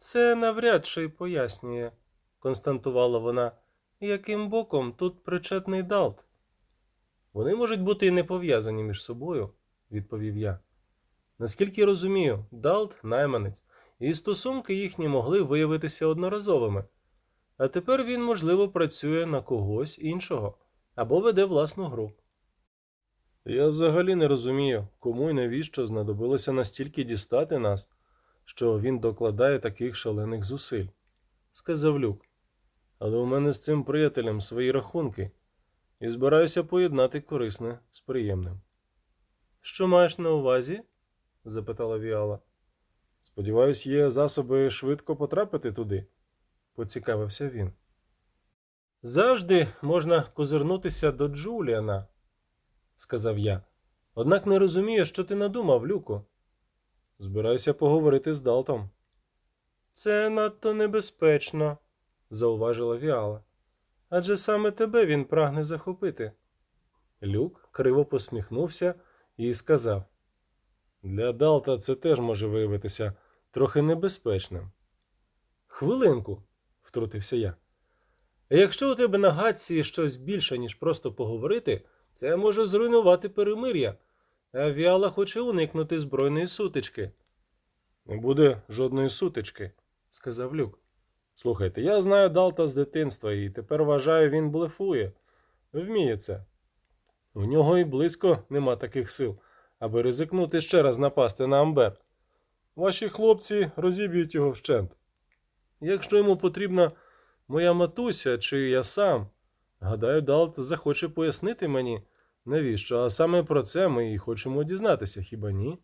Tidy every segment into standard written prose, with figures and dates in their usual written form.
Це навряд чи пояснює, констатувала вона, яким боком тут причетний Далт. Вони можуть бути і не пов'язані між собою, відповів я. Наскільки розумію, Далт – найманець, і стосунки їхні могли виявитися одноразовими. А тепер він, можливо, працює на когось іншого або веде власну гру. Я взагалі не розумію, кому і навіщо знадобилося настільки дістати нас, що він докладає таких шалених зусиль, сказав Люк. Але у мене з цим приятелем свої рахунки, і збираюся поєднати корисне з приємним. Що маєш на увазі? Запитала Віала. Сподіваюсь, є засоби швидко потрапити туди, поцікавився він. Завжди можна козирнутися до Джуліана, сказав я. Однак не розумію, що ти надумав, Люку. Збираюся поговорити з Далтом. Це надто небезпечно, зауважила Віала. Адже саме тебе він прагне захопити. Люк криво посміхнувся і сказав. Для Далта це теж може виявитися трохи небезпечним. Хвилинку, втрутився я. Якщо у тебе на гадці щось більше, ніж просто поговорити, це може зруйнувати перемир'я, а Віала хоче уникнути збройної сутички. Не буде жодної сутички, сказав Люк. Слухайте, я знаю Далта з дитинства і тепер вважаю, він блефує. Вміє це. У нього і близько нема таких сил, аби ризикнути ще раз напасти на Амбер. Ваші хлопці розіб'ють його вщент. Якщо йому потрібна моя матуся чи я сам, гадаю, Далт захоче пояснити мені, навіщо, а саме про це ми і хочемо дізнатися, хіба ні?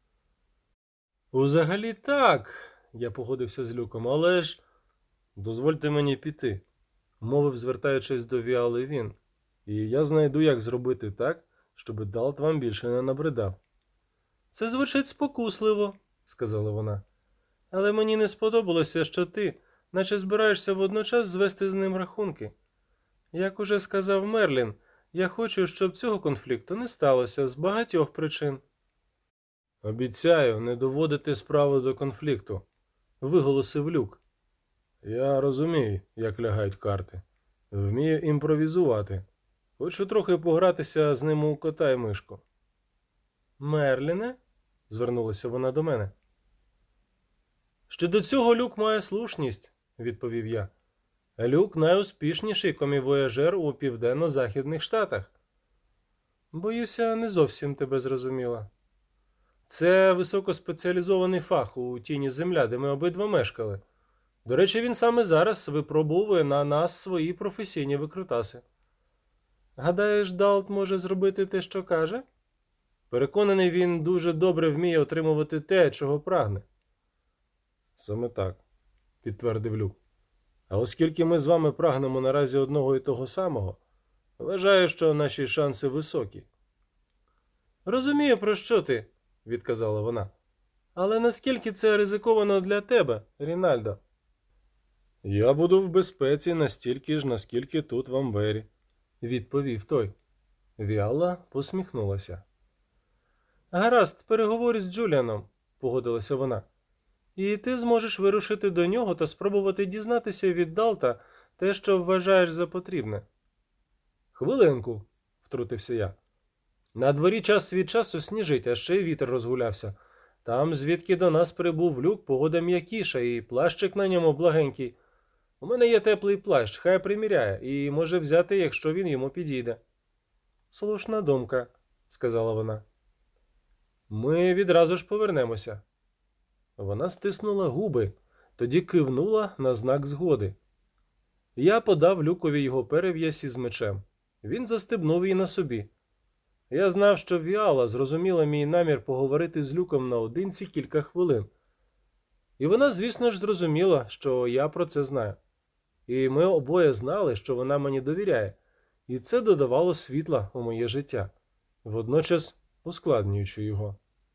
Взагалі так, я погодився з Люком, але ж... Дозвольте мені піти, мовив, звертаючись до Віали він, і я знайду, як зробити так, щоб Далт вам більше не набридав. Це звучить спокусливо, сказала вона, але мені не сподобалося, що ти, наче збираєшся водночас звести з ним рахунки. Як уже сказав Мерлін, я хочу, щоб цього конфлікту не сталося з багатьох причин. Обіцяю не доводити справу до конфлікту, виголосив Люк. Я розумію, як лягають карти. Вмію імпровізувати. Хочу трохи погратися з ним у кота й мишку. Мерліне? Звернулася вона до мене. Щодо цього Люк має слушність, відповів я. Люк найуспішніший комівояжер у Південно-Західних Штатах. Боюся, не зовсім тебе зрозуміла. Це високоспеціалізований фах у тіні земля, де ми обидва мешкали. До речі, він саме зараз випробовує на нас свої професійні викрутаси. Гадаєш, Далт може зробити те, що каже? Переконаний, він дуже добре вміє отримувати те, чого прагне. Саме так, підтвердив Люк. А оскільки ми з вами прагнемо наразі одного і того самого, вважаю, що наші шанси високі. Розумію, про що ти, відказала вона. Але наскільки це ризиковано для тебе, Рінальдо? Я буду в безпеці настільки ж, наскільки тут в Амбері, відповів той. Віала посміхнулася. Гаразд, переговорю з Джуліаном, погодилася вона. І ти зможеш вирушити до нього та спробувати дізнатися від Далта те, що вважаєш за потрібне. Хвилинку, втрутився я. На дворі час від часу сніжить, а ще й вітер розгулявся. Там, звідки до нас прибув Люк, погода м'якіша і плащик на ньому благенький. У мене є теплий плащ, хай приміряє, і може взяти, якщо він йому підійде. Слушна думка, сказала вона. Ми відразу ж повернемося. Вона стиснула губи, тоді кивнула на знак згоди. Я подав Люкові його перев'язь із мечем. Він застебнув її на собі. Я знав, що Віала зрозуміла мій намір поговорити з Люком наодинці кілька хвилин. І вона, звісно ж, зрозуміла, що я про це знаю. І ми обоє знали, що вона мені довіряє. І це додавало світла у моє життя, водночас ускладнюючи його.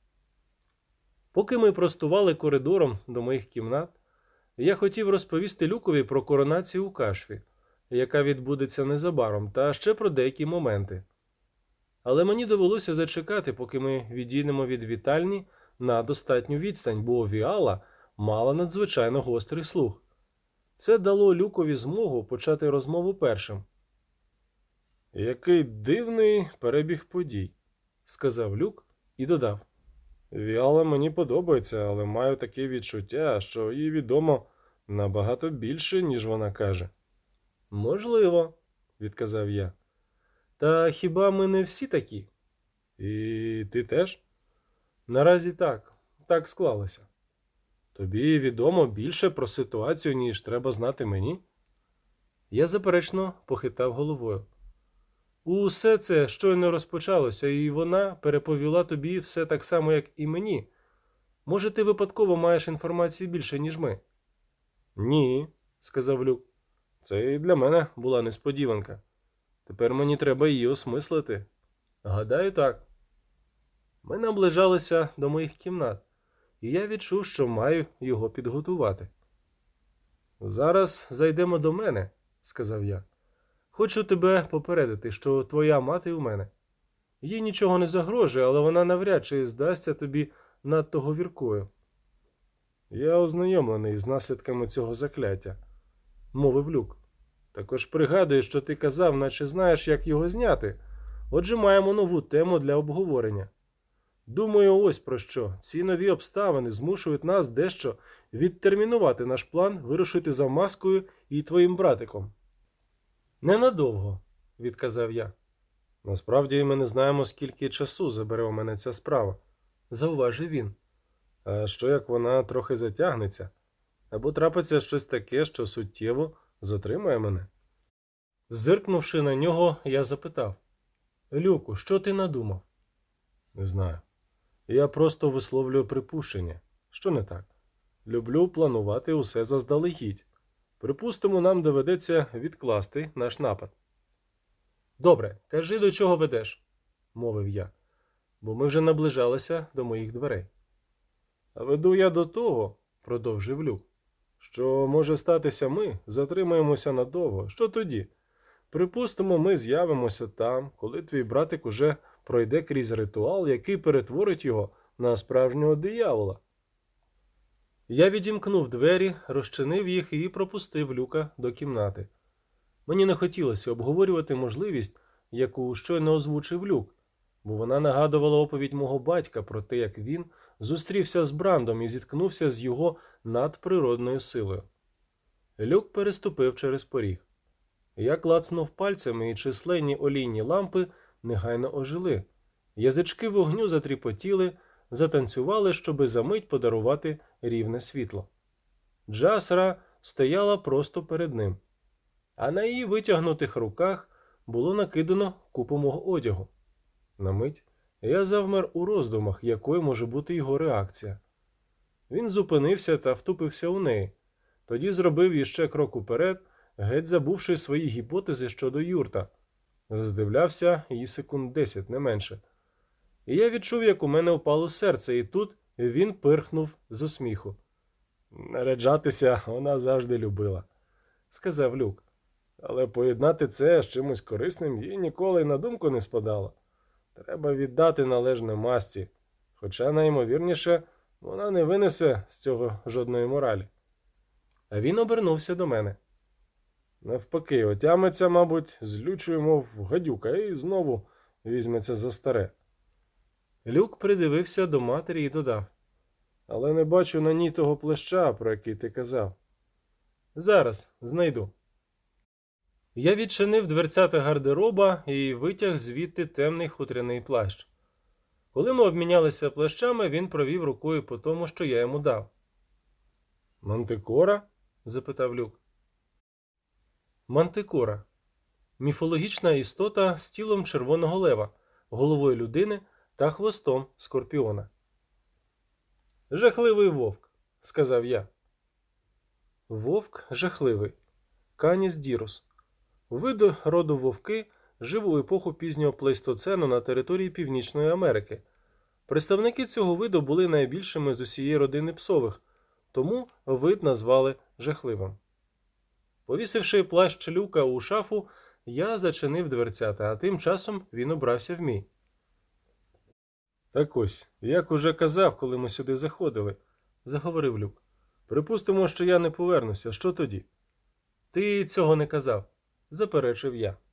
Поки ми простували коридором до моїх кімнат, я хотів розповісти Люкові про коронацію у Кашфі, яка відбудеться незабаром, та ще про деякі моменти. Але мені довелося зачекати, поки ми відійдемо від вітальні на достатню відстань, бо Віала мала надзвичайно гострий слух. Це дало Люкові змогу почати розмову першим. «Який дивний перебіг подій», – сказав Люк і додав. «Віола мені подобається, але маю таке відчуття, що їй відомо набагато більше, ніж вона каже». «Можливо», – відказав я. «Та хіба ми не всі такі?» «І ти теж?» «Наразі так. Так склалося». «Тобі відомо більше про ситуацію, ніж треба знати мені?» Я заперечно похитав головою. «Усе це щойно розпочалося, і вона переповіла тобі все так само, як і мені. Може, ти випадково маєш інформації більше, ніж ми?» «Ні», – сказав Люк. «Це і для мене була несподіванка. Тепер мені треба її осмислити». «Гадаю, так». Ми наближалися до моїх кімнат, і я відчув, що маю його підготувати. «Зараз зайдемо до мене», – сказав я. «Хочу тебе попередити, що твоя мати у мене. Їй нічого не загрожує, але вона навряд чи здасться тобі надто говіркою». «Я ознайомлений з наслідками цього закляття», – мовив Люк. «Також пригадую, що ти казав, наче знаєш, як його зняти. Отже, маємо нову тему для обговорення. Думаю, ось про що. Ці нові обставини змушують нас дещо відтермінувати наш план вирушити за маскою і твоїм братиком». «Ненадовго», – відказав я. «Насправді ми не знаємо, скільки часу забере у мене ця справа», – зауважив він. «А що, як вона трохи затягнеться? Або трапиться щось таке, що суттєво затримає мене?» Зиркнувши на нього, я запитав. «Люку, що ти надумав?» «Не знаю. Я просто висловлюю припущення. Що не так? Люблю планувати усе заздалегідь. Припустимо, нам доведеться відкласти наш напад». «Добре, кажи, до чого ведеш», – мовив я, бо ми вже наближалися до моїх дверей. «А веду я до того», – продовжив Люк, – «що, може статися, ми затримаємося надовго. Що тоді? Припустимо, ми з'явимося там, коли твій братик уже пройде крізь ритуал, який перетворить його на справжнього диявола». Я відімкнув двері, розчинив їх і пропустив Люка до кімнати. Мені не хотілося обговорювати можливість, яку щойно озвучив Люк, бо вона нагадувала оповідь мого батька про те, як він зустрівся з Брандом і зіткнувся з його надприродною силою. Люк переступив через поріг. Я клацнув пальцями, і численні олійні лампи негайно ожили. Язички вогню затріпотіли, затанцювали, щоби за мить подарувати рівне світло. Джасра стояла просто перед ним, а на її витягнутих руках було накидано купу мого одягу. На мить я завмер у роздумах, якою може бути його реакція. Він зупинився та втупився у неї, тоді зробив іще крок уперед, геть забувши свої гіпотези щодо юрта. Роздивлявся її секунд 10, не менше. І я відчув, як у мене впало серце, і тут він пирхнув з усміху. «Наряджатися вона завжди любила», – сказав Люк. «Але поєднати це з чимось корисним їй ніколи й на думку не спадало. Треба віддати належне масці, хоча, найімовірніше, вона не винесе з цього жодної моралі». А він обернувся до мене. «Навпаки, отямиться, мабуть, злючою, мов гадюка, і знову візьметься за старе». Люк придивився до матері і додав. «Але не бачу на ній того плаща, про який ти казав». «Зараз знайду». Я відчинив дверцята гардероба і витяг звідти темний хутряний плащ. Коли ми обмінялися плащами, він провів рукою по тому, що я йому дав. «Мантикора?» – запитав Люк. Мантикора – міфологічна істота з тілом червоного лева, головою людини та хвостом скорпіона. «Жахливий вовк», – сказав я. Вовк жахливий. Каніс дірус. Вид роду вовки жив у епоху пізнього плейстоцену на території Північної Америки. Представники цього виду були найбільшими з усієї родини псових, тому вид назвали жахливим. Повісивши плащ Люка у шафу, я зачинив дверцята, а тим часом він обрався в мій. «Так ось, як уже казав, коли ми сюди заходили», – заговорив Люк. Припустимо, що я не повернуся. Що тоді? Ти цього не казав, заперечив я.